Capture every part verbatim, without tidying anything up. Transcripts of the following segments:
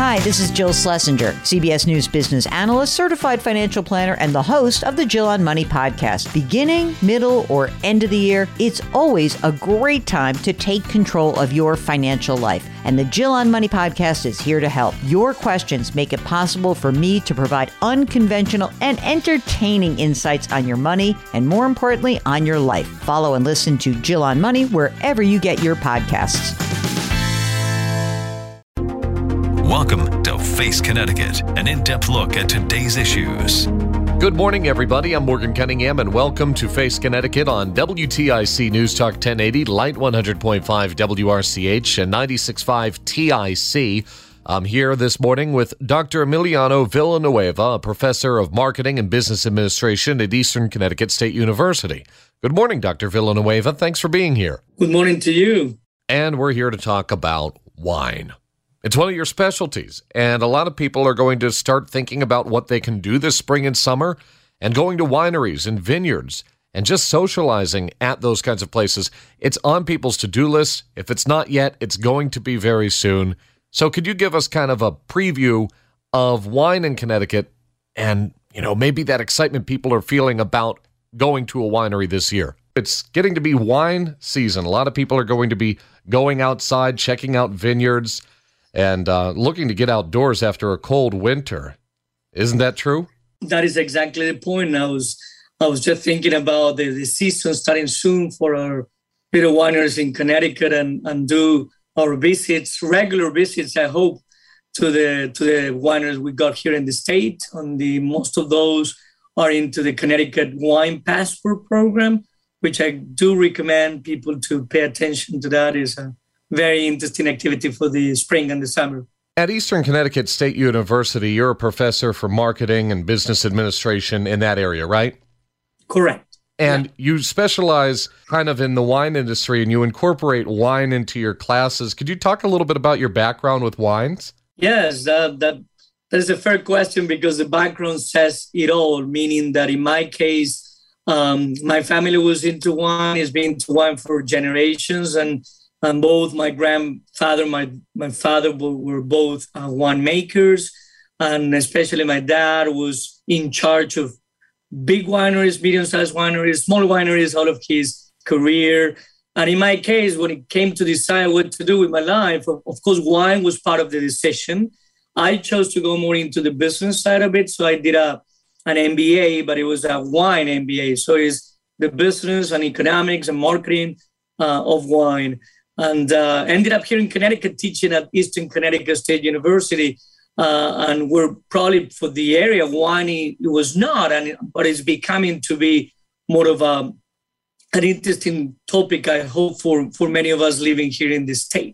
Hi, this is Jill Schlesinger, C B S News business analyst, certified financial planner, and the host of the Jill on Money podcast. Beginning, middle, or end of the year, it's always a great time to take control of your financial life. And the Jill on Money podcast is here to help. Your questions make it possible for me to provide unconventional and entertaining insights on your money, and more importantly, on your life. Follow and listen to Jill on Money wherever you get your podcasts. Welcome to Face Connecticut, an in-depth look at today's issues. Good morning, everybody. I'm Morgan Cunningham, and welcome to Face Connecticut on W T I C News Talk ten eighty, Light one hundred point five W R C H, and ninety-six point five T I C. I'm here this morning with Doctor Emiliano Villanueva, a professor of marketing and business administration at Eastern Connecticut State University. Good morning, Doctor Villanueva. Thanks for being here. Good morning to you. And we're here to talk about wine. It's one of your specialties, and a lot of people are going to start thinking about what they can do this spring and summer, and going to wineries and vineyards and just socializing at those kinds of places. It's on people's to-do lists. If it's not yet, it's going to be very soon. So could you give us kind of a preview of wine in Connecticut and, you know, maybe that excitement people are feeling about going to a winery this year? It's getting to be wine season. A lot of people are going to be going outside, checking out vineyards, and uh, looking to get outdoors after a cold winter. Isn't that true? That is exactly the point. I was I was just thinking about the, the season starting soon for our little wineries in Connecticut, and, and do our visits, regular visits, I hope, to the to the wineries we got here in the state. And the most of those are into the Connecticut Wine Passport program, which I do recommend people to pay attention to. That is a very interesting activity for the spring and the summer. At Eastern Connecticut State University, you're a professor for marketing and business administration in that area, right? Correct. And yeah. you specialize kind of in the wine industry, and you incorporate wine into your classes. Could you talk a little bit about your background with wines? Yes, that, that, that is a fair question, because the background says it all, meaning that in my case, um, my family was into wine, has been into wine for generations, and And both my grandfather, my my father were both uh, winemakers, and especially my dad was in charge of big wineries, medium-sized wineries, small wineries, all of his career. And in my case, when it came to decide what to do with my life, of, of course, wine was part of the decision. I chose to go more into the business side of it, so I did a an M B A, but it was a wine M B A. So it's the business and economics and marketing uh, of wine. And uh, ended up here in Connecticut teaching at Eastern Connecticut State University. Uh, and we're probably, for the area, wine it was not, and but it's becoming to be more of a, an interesting topic, I hope, for, for many of us living here in the state.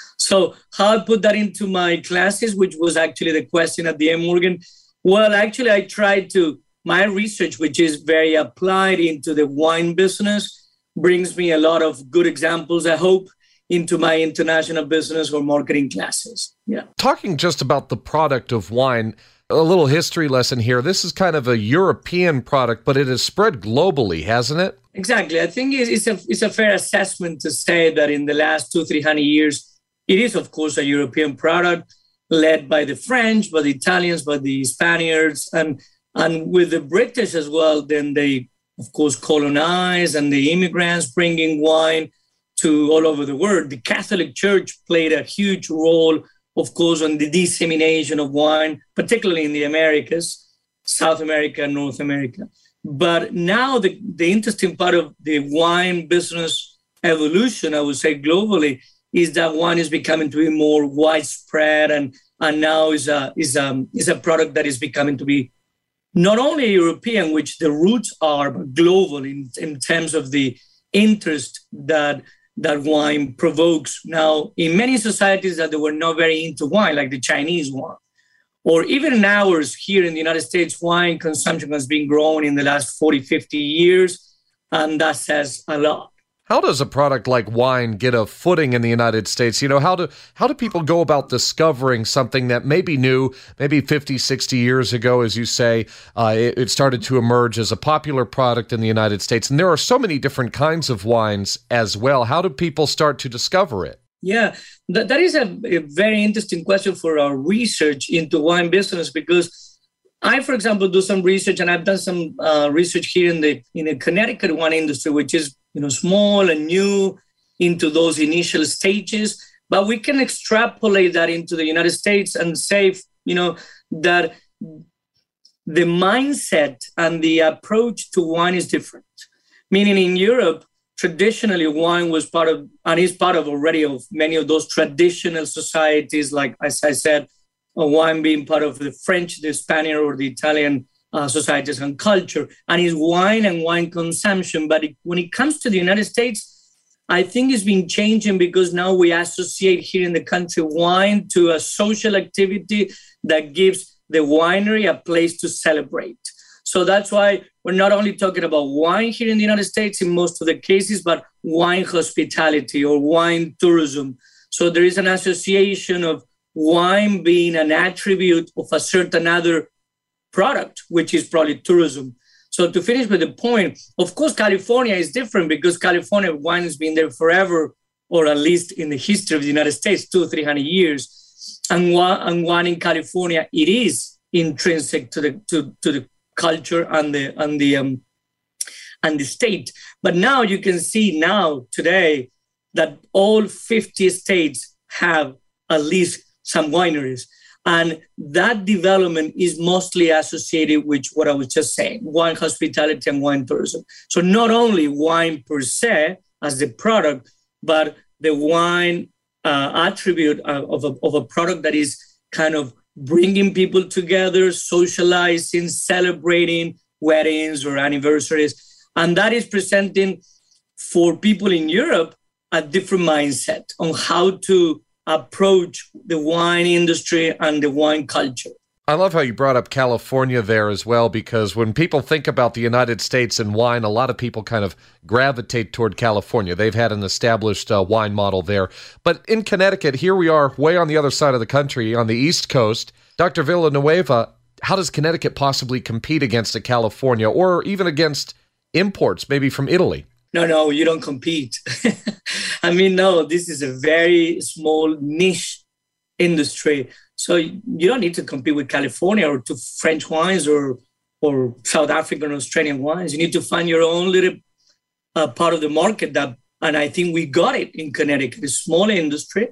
So how I put that into my classes, which was actually the question at the end, Morgan. Well, actually, I tried to, my research, which is very applied into the wine business, brings me a lot of good examples, I hope, into my international business or marketing classes. Yeah. Talking just about the product of wine, a little history lesson here. This is kind of a European product, but it has spread globally, hasn't it? Exactly. I think it's a, it's a fair assessment to say that in the last two, three hundred years, it is, of course, a European product led by the French, by the Italians, by the Spaniards, and, and with the British as well. Then they, of course, colonized, and the immigrants bringing wine to all over the world. The Catholic Church played a huge role, of course, on the dissemination of wine, particularly in the Americas, South America, North America. But now the, the interesting part of the wine business evolution, I would say globally, is that wine is becoming to be more widespread, and, and now is a, is, a, is a product that is becoming to be not only European, which the roots are, but global in, in terms of the interest that that wine provokes now in many societies that they were not very into wine, like the Chinese one. Or even in ours here in the United States, wine consumption has been growing in the last forty, fifty years, and that says a lot. How does a product like wine get a footing in the United States? You know, how do how do people go about discovering something that may be new, maybe fifty, sixty years ago, as you say, uh, it, it started to emerge as a popular product in the United States? And there are so many different kinds of wines as well. How do people start to discover it? Yeah, that, that is a, a very interesting question for our research into wine business, because I, for example, do some research, and I've done some uh, research here in the in the Connecticut wine industry, which is, you know, small and new into those initial stages. But we can extrapolate that into the United States and say, you know, that the mindset and the approach to wine is different. Meaning in Europe, traditionally wine was part of, and is part of already of many of those traditional societies, like, as I said, uh, wine being part of the French, the Spanish, or the Italian uh, societies and culture, and is wine and wine consumption. But it, when it comes to the United States, I think it's been changing, because now we associate here in the country wine to a social activity that gives the winery a place to celebrate. So that's why we're not only talking about wine here in the United States in most of the cases, but wine hospitality or wine tourism. So there is an association of wine being an attribute of a certain other product, which is probably tourism. So to finish with the point, of course, California is different, because California wine has been there forever, or at least in the history of the United States, two, three hundred years. And wine, and wine in California, it is intrinsic to the to, to the culture and the and the um, and the state. But now you can see now today that all fifty states have at least some wineries. And that development is mostly associated with what I was just saying, wine hospitality and wine tourism. So not only wine per se as the product, but the wine uh, attribute of a, of a product that is kind of bringing people together, socializing, celebrating weddings or anniversaries. And that is presenting for people in Europe a different mindset on how to approach the wine industry and the wine culture. I love how you brought up California there as well, because when people think about the United States and wine, a lot of people kind of gravitate toward California. They've had an established uh, wine model there. But in Connecticut, here we are way on the other side of the country, on the East Coast. Doctor Villanueva, how does Connecticut possibly compete against a California, or even against imports, maybe from Italy? No, no, you don't compete. I mean, no, this is a very small niche industry. So you don't need to compete with California or to French wines or or South African or Australian wines. You need to find your own little uh, part of the market. That, and I think we got it in Connecticut. It's a small industry,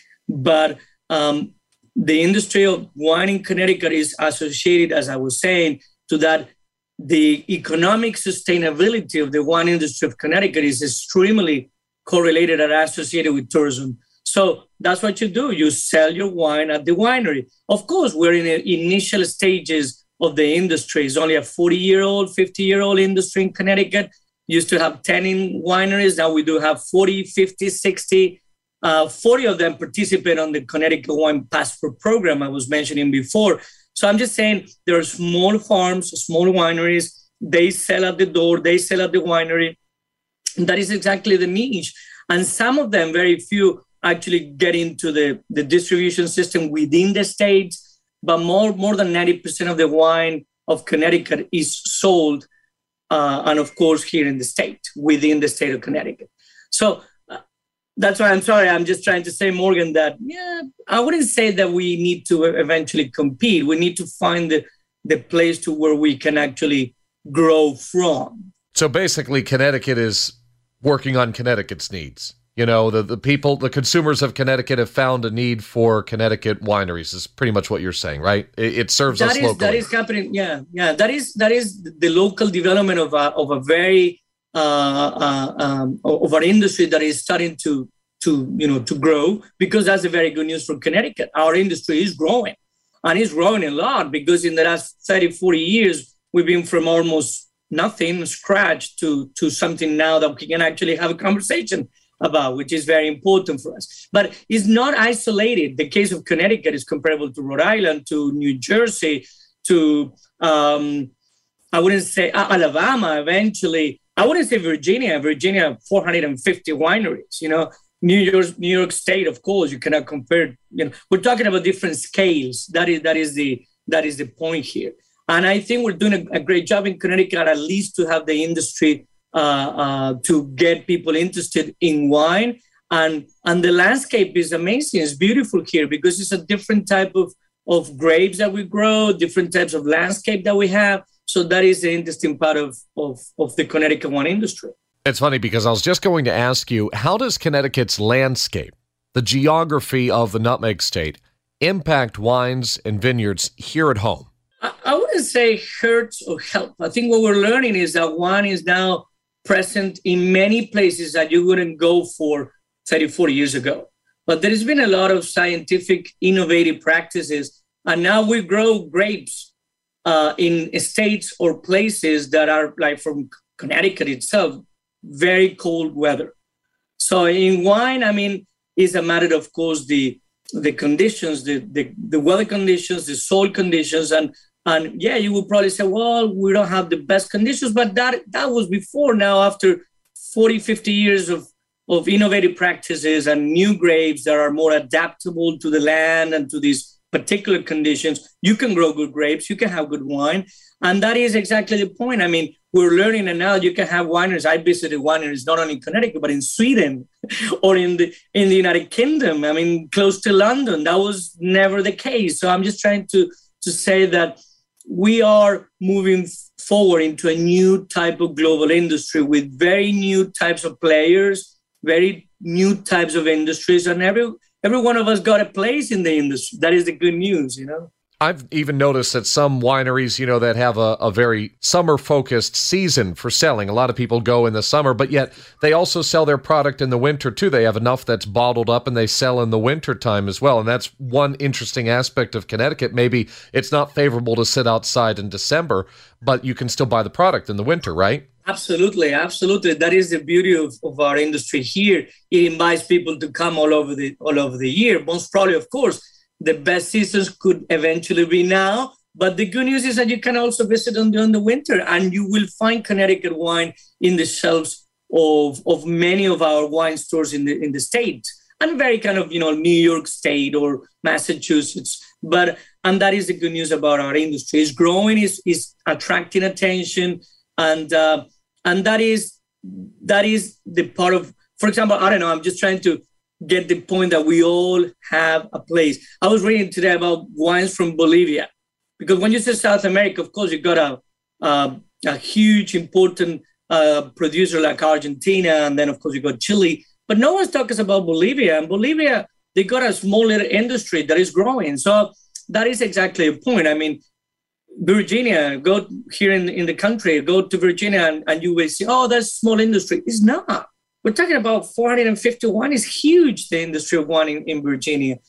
but um, the industry of wine in Connecticut is associated, as I was saying, to that the economic sustainability of the wine industry of Connecticut is extremely correlated and associated with tourism. So that's what you do. You sell your wine at the winery. Of course, we're in the initial stages of the industry. It's only a forty-year-old, fifty-year-old industry in Connecticut. Used to have ten in wineries. Now we do have forty, fifty, sixty. Uh, forty of them participate on the Connecticut Wine Passport program I was mentioning before. So I'm just saying there are small farms, small wineries. They sell at the door. They sell at the winery. That is exactly the niche. And some of them, very few, actually get into the, the distribution system within the state. But more, more than ninety percent of the wine of Connecticut is sold, uh, and of course, here in the state, within the state of Connecticut. So uh, that's why I'm sorry. I'm just trying to say, Morgan, that, yeah, I wouldn't say that we need to eventually compete. We need to find the, the place to where we can actually grow from. So basically, Connecticut is working on Connecticut's needs. You know, the, the people, the consumers of Connecticut have found a need for Connecticut wineries is pretty much what you're saying, right? It, it serves that us is, locally. That is happening, yeah. Yeah, that is that is the local development of a, of a very, uh, uh, um, of our industry that is starting to, to, you know, to grow, because that's a very good news for Connecticut. Our industry is growing, and it's growing a lot, because in the last thirty, forty years, we've been from almost nothing, scratch, to, to something now that we can actually have a conversation about, which is very important for us. But it's not isolated. The case of Connecticut is comparable to Rhode Island, to New Jersey, to, um, I wouldn't say uh, Alabama eventually. I wouldn't say Virginia. Virginia, four hundred fifty wineries, you know. New York, New York State, of course, you cannot compare. You know, we're talking about different scales. That is, that is the, that is the point here. And I think we're doing a, a great job in Connecticut, at least to have the industry Uh, uh, to get people interested in wine. And and the landscape is amazing. It's beautiful here because it's a different type of, of grapes that we grow, different types of landscape that we have. So that is the interesting part of, of, of the Connecticut wine industry. It's funny because I was just going to ask you, how does Connecticut's landscape, the geography of the nutmeg state, impact wines and vineyards here at home? I, I wouldn't say hurts or help. I think what we're learning is that wine is now present in many places that you wouldn't go for thirty, forty years ago. But there has been a lot of scientific, innovative practices. And now we grow grapes uh, in states or places that are like from Connecticut itself, very cold weather. So in wine, I mean, it's a matter, of course, the the conditions, the, the, the weather conditions, the soil conditions. And, and yeah, you would probably say, well, we don't have the best conditions, but that, that was before. Now, after forty, fifty years of of innovative practices and new grapes that are more adaptable to the land and to these particular conditions, you can grow good grapes, you can have good wine. And that is exactly the point. I mean, we're learning, and now you can have wineries. I visited wineries not only in Connecticut, but in Sweden or in the in the United Kingdom. I mean, close to London. That was never the case. So I'm just trying to, to say that we are moving forward into a new type of global industry with very new types of players, very new types of industries, and every every one of us got a place in the industry. That is the good news, you know. I've even noticed that some wineries, you know, that have a, a very summer-focused season for selling. A lot of people go in the summer, but yet they also sell their product in the winter, too. They have enough that's bottled up, and they sell in the winter time as well. And that's one interesting aspect of Connecticut. Maybe it's not favorable to sit outside in December, but you can still buy the product in the winter, right? Absolutely, absolutely. That is the beauty of, of our industry here. It invites people to come all over the all over the year. Most probably, of course, the best seasons could eventually be now. But the good news is that you can also visit them during the winter, and you will find Connecticut wine in the shelves of, of many of our wine stores in the in the state, and very kind of, you know, New York State or Massachusetts. But and that is the good news about our industry. It's growing, is is attracting attention, and uh, and that is that is the part of, for example, I don't know, I'm just trying to get the point that we all have a place. I was reading today about wines from Bolivia, because when you say South America, of course, you got a a, a huge, important uh, producer like Argentina, and then, of course, you got Chile. But no one's talking about Bolivia. And Bolivia, they got a small little industry that is growing. So that is exactly the point. I mean, Virginia, go here in, in the country, go to Virginia, and, and you will see, oh, that's small industry. It's not. We're talking about four hundred fifty wine. Is huge, the industry of wine in, in Virginia.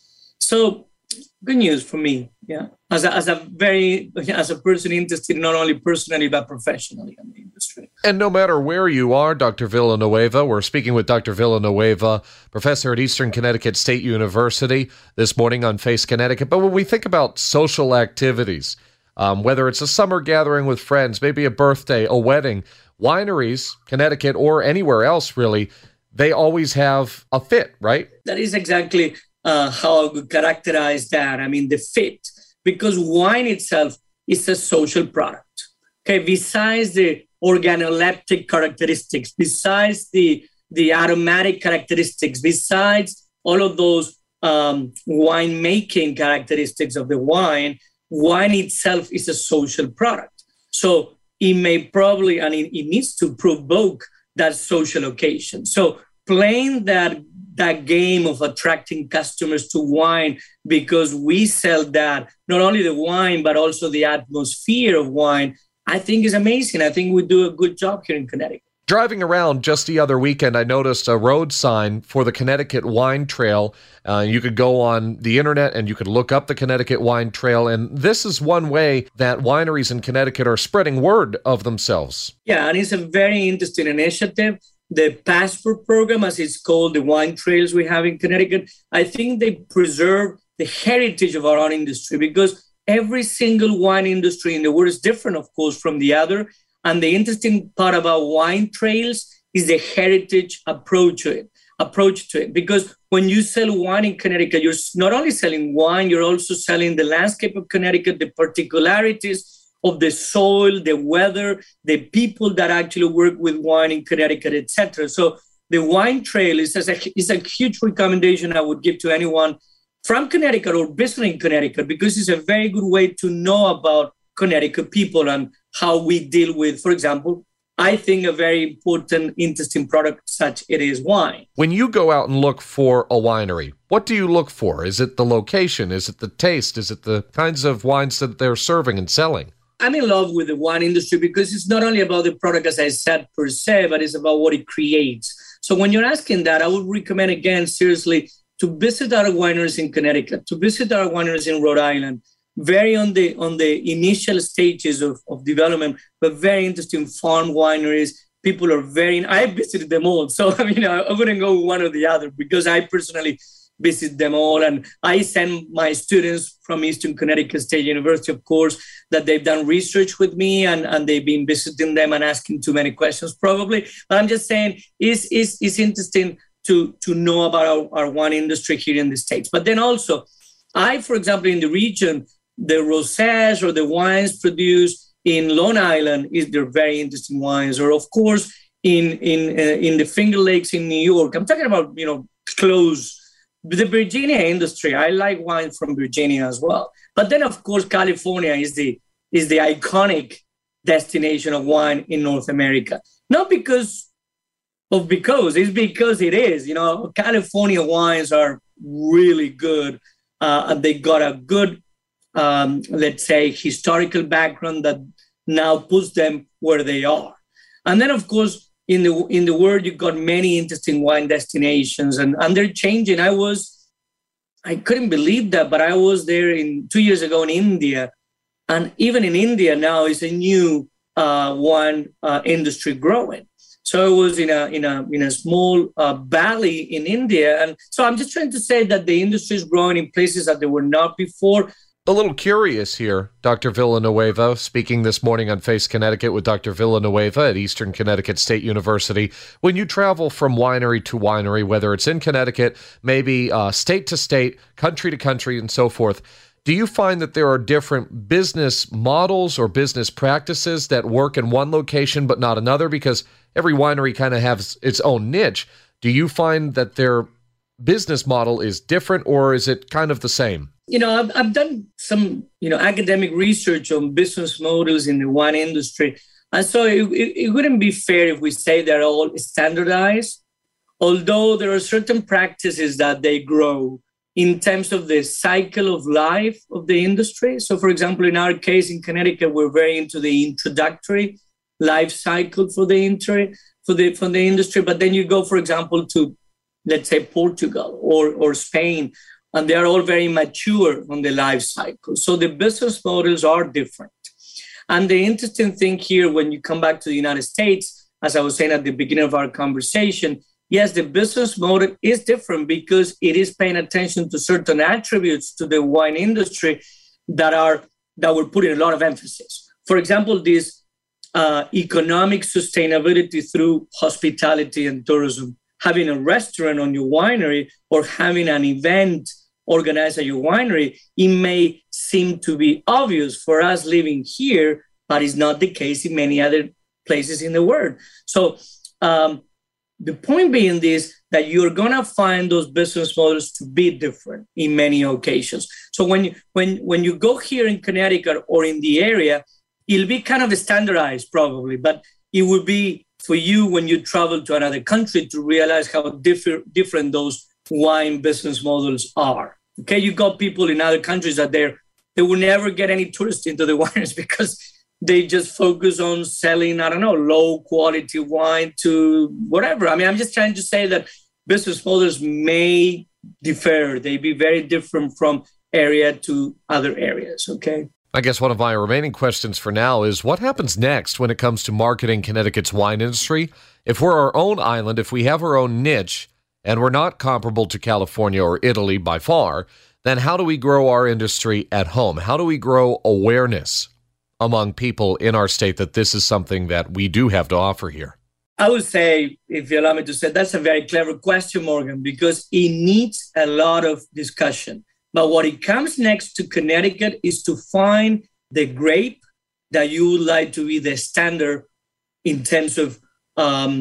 So good news for me, yeah. As a, as a very, as a person interested not only personally, but professionally in the industry. And no matter where you are, Doctor Villanueva, we're speaking with Doctor Villanueva, professor at Eastern Connecticut State University, this morning on Face Connecticut. But when we think about social activities, um, whether it's a summer gathering with friends, maybe a birthday, a wedding, wineries, Connecticut or anywhere else really, they always have a fit, right? That is exactly uh, how I would characterize that. I mean, the fit, because wine itself is a social product. Okay, besides the organoleptic characteristics, besides the, the aromatic characteristics, besides all of those um, wine-making characteristics of the wine, wine itself is a social product. So it may probably, and it, it needs to provoke that social occasion. So playing that that game of attracting customers to wine, because we sell that, not only the wine, but also the atmosphere of wine, I think is amazing. I think we do a good job here in Connecticut. Driving around just the other weekend, I noticed a road sign for the Connecticut Wine Trail. Uh, you could go on the internet and you could look up the Connecticut Wine Trail. And this is one way that wineries in Connecticut are spreading word of themselves. Yeah, and it's a very interesting initiative. The Passport program, as it's called, the wine trails we have in Connecticut, I think they preserve the heritage of our own industry, because every single wine industry in the world is different, of course, from the other. And the interesting part about wine trails is the heritage approach to it, approach to it. Because when you sell wine in Connecticut, you're not only selling wine, you're also selling the landscape of Connecticut, the particularities of the soil, the weather, the people that actually work with wine in Connecticut, et cetera. So the wine trail is a, is a huge recommendation I would give to anyone from Connecticut or visiting Connecticut, because it's a very good way to know about Connecticut people and how we deal with, for example, I think a very important, interesting product such it is wine. When you go out and look for a winery, what do you look for? Is it the location? Is it the taste? Is it the kinds of wines that they're serving and selling? I'm in love with the wine industry because it's not only about the product, as I said, per se, but it's about what it creates. So when you're asking that, I would recommend, again, seriously, to visit our wineries in Connecticut, to visit our wineries in Rhode Island, very on the on the initial stages of, of development, but very interesting farm wineries. People are very, I visited them all. So, I mean, I, I wouldn't go one or the other because I personally visit them all. And I send my students from Eastern Connecticut State University, of course, that they've done research with me and, and they've been visiting them and asking too many questions probably. But I'm just saying it's, it's, it's interesting to, to know about our, our wine industry here in the States. But then also, I, for example, in the region, the rosés or the wines produced in Long Island, is they're very interesting wines. Or, of course, in in uh, in the Finger Lakes in New York. I'm talking about, you know, close. The Virginia industry, I like wine from Virginia as well. But then, of course, California is the is the iconic destination of wine in North America. Not because of because, it's because it is. You know, California wines are really good. Uh, and they got a good Um, let's say, historical background that now puts them where they are. And then, of course, in the in the world, you've got many interesting wine destinations, and, and they're changing. I was, I couldn't believe that, but I was there in two years ago in India, and even in India now is a new uh, wine uh, industry growing. So I was in a in a in a small uh, valley in India, and so I'm just trying to say that the industry is growing in places that they were not before. A little curious here, Doctor Villanueva, speaking this morning on Face Connecticut with Doctor Villanueva at Eastern Connecticut State University. When you travel from winery to winery, whether it's in Connecticut, maybe uh, state to state, country to country, and so forth, do you find that there are different business models or business practices that work in one location but not another? Because every winery kind of has its own niche. Do you find that their business model is different, or is it kind of the same? You know, I've, I've done some, you know, academic research on business models in the wine industry. And so it, it, it wouldn't be fair if we say they're all standardized, although there are certain practices that they grow in terms of the cycle of life of the industry. So, for example, in our case in Connecticut, we're very into the introductory life cycle for the, inter- for the, for the industry. But then you go, for example, to, let's say, Portugal or, or Spain, and they are all very mature on the life cycle. So the business models are different. And the interesting thing here, when you come back to the United States, as I was saying at the beginning of our conversation, yes, the business model is different because it is paying attention to certain attributes to the wine industry that are that we're putting a lot of emphasis. For example, this uh, economic sustainability through hospitality and tourism. Having a restaurant on your winery or having an event organized at your winery, it may seem to be obvious for us living here, but it's not the case in many other places in the world. So um, the point being this, that you're going to find those business models to be different in many occasions. So when you, when, when you go here in Connecticut or in the area, it'll be kind of standardized probably, but it will be for you when you travel to another country to realize how different different those wine business models are. Okay, you got people in other countries that they they will never get any tourists into the wineries because they just focus on selling, I don't know, low quality wine to whatever. I mean, I'm just trying to say that business models may differ. They be very different from area to other areas, okay? I guess one of my remaining questions for now is what happens next when it comes to marketing Connecticut's wine industry? If we're our own island, if we have our own niche, and we're not comparable to California or Italy by far, then how do we grow our industry at home? How do we grow awareness among people in our state that this is something that we do have to offer here? I would say, if you allow me to say, that's a very clever question, Morgan, because it needs a lot of discussion. But what it comes next to Connecticut is to find the grape that you would like to be the standard in terms of um,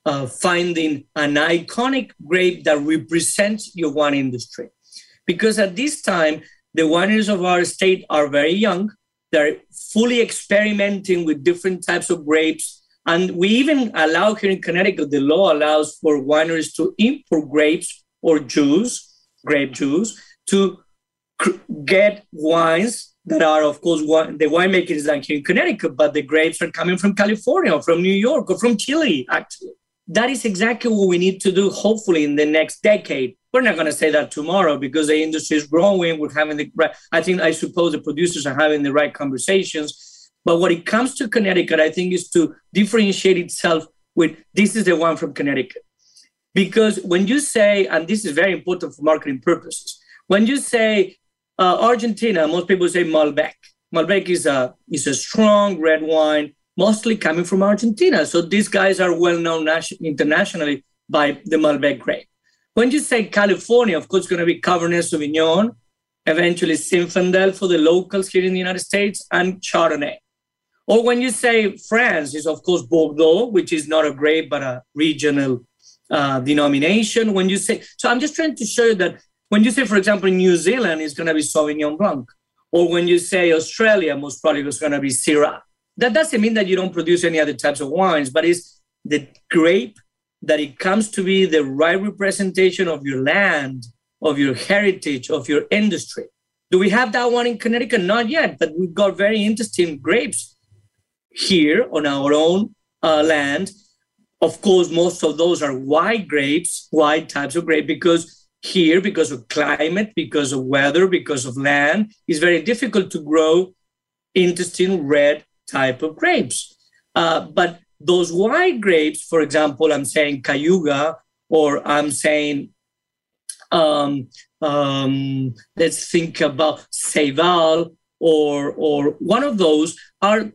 uh, finding an iconic grape that represents your wine industry. Because at this time, the wineries of our state are very young. They're fully experimenting with different types of grapes. And we even allow here in Connecticut, the law allows for wineries to import grapes or juice, grape juice, to cr- get wines that are, of course, wine, the winemaking is done here in Connecticut, but the grapes are coming from California or from New York or from Chile, actually. That is exactly what we need to do, hopefully, in the next decade. We're not going to say that tomorrow because the industry is growing. We're having the right, I think, I suppose the producers are having the right conversations. But when it comes to Connecticut, I think is to differentiate itself with, this is the one from Connecticut. Because when you say, and this is very important for marketing purposes, when you say uh, Argentina, most people say Malbec. Malbec is a, is a strong red wine, mostly coming from Argentina. So these guys are well known nation- internationally by the Malbec grape. When you say California, of course, it's going to be Cabernet Sauvignon, eventually Zinfandel for the locals here in the United States, and Chardonnay. Or when you say France, is of course Bordeaux, which is not a grape, but a regional uh, denomination. When you say, so I'm just trying to show you that when you say, for example, New Zealand, it's going to be Sauvignon Blanc. Or when you say Australia, most probably it's going to be Syrah. That doesn't mean that you don't produce any other types of wines, but it's the grape that it comes to be the right representation of your land, of your heritage, of your industry. Do we have that one in Connecticut? Not yet, but we've got very interesting grapes here on our own uh, land. Of course, most of those are white grapes, white types of grape, because here, because of climate, because of weather, because of land, it's very difficult to grow interesting red type of grapes. Uh, but those white grapes, for example, I'm saying Cayuga, or I'm saying, um, um, let's think about Ceval, or or one of those are,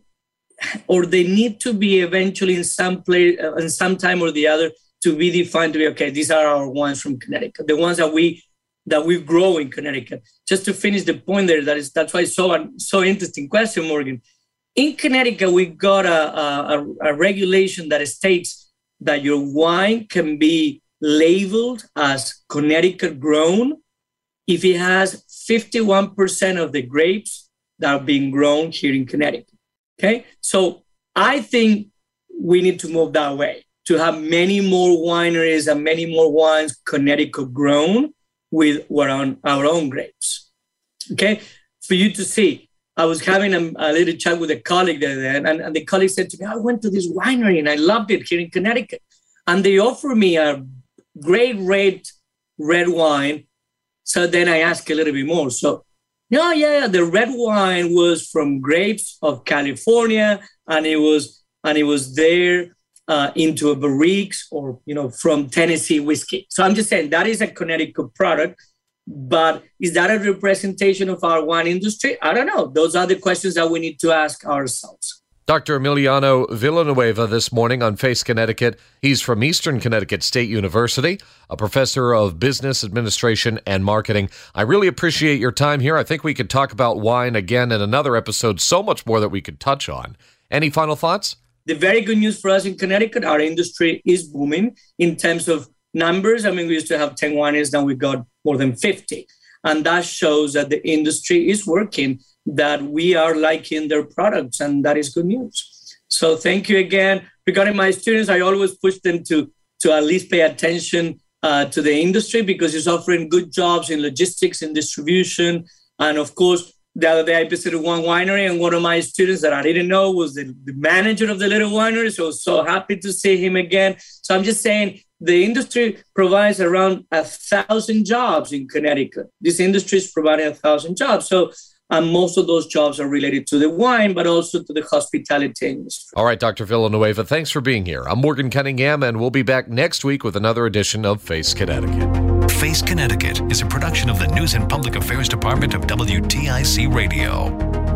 or they need to be eventually in some place, uh, in some time or the other, to be defined to be, okay, these are our wines from Connecticut, the ones that we that we grow in Connecticut. Just to finish the point there, that is that's why it's so so interesting question, Morgan. In Connecticut, we got a, a, a regulation that states that your wine can be labeled as Connecticut grown if it has fifty-one percent of the grapes that are being grown here in Connecticut. Okay, so I think we need to move that way, to have many more wineries and many more wines Connecticut grown with our own, our own grapes. Okay, for you to see. I was having a, a little chat with a colleague there, and, and the colleague said to me, I went to this winery and I loved it here in Connecticut. And they offered me a great red, red wine. So then I asked a little bit more. So, yeah, yeah, the red wine was from grapes of California, and it was and it was there uh, into a barriques, or, you know, from Tennessee whiskey. So I'm just saying that is a Connecticut product. But is that a representation of our wine industry? I don't know. Those are the questions that we need to ask ourselves. Doctor Emiliano Villanueva this morning on Face Connecticut. He's from Eastern Connecticut State University, a professor of business administration and marketing. I really appreciate your time here. I think we could talk about wine again in another episode, so much more that we could touch on. Any final thoughts? The very good news for us in Connecticut, our industry is booming in terms of numbers. I mean, we used to have ten wineries, now we got more than fifty. And that shows that the industry is working, that we are liking their products, and that is good news. So thank you again. Regarding my students, I always push them to, to at least pay attention uh, to the industry, because it's offering good jobs in logistics and distribution. And of course, the other day I visited one winery, and one of my students that I didn't know was the, the manager of the little winery. So I was so happy to see him again. So I'm just saying, the industry provides around a thousand jobs in Connecticut. This industry is providing a thousand jobs. So um, most of those jobs are related to the wine, but also to the hospitality industry. All right, Doctor Villanueva, thanks for being here. I'm Morgan Cunningham, and we'll be back next week with another edition of Face Connecticut. Face Connecticut is a production of the News and Public Affairs Department of W T I C Radio.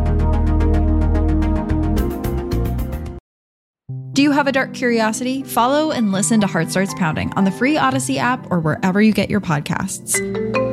Do you have a dark curiosity? Follow and listen to Heart Starts Pounding on the free Odyssey app or wherever you get your podcasts.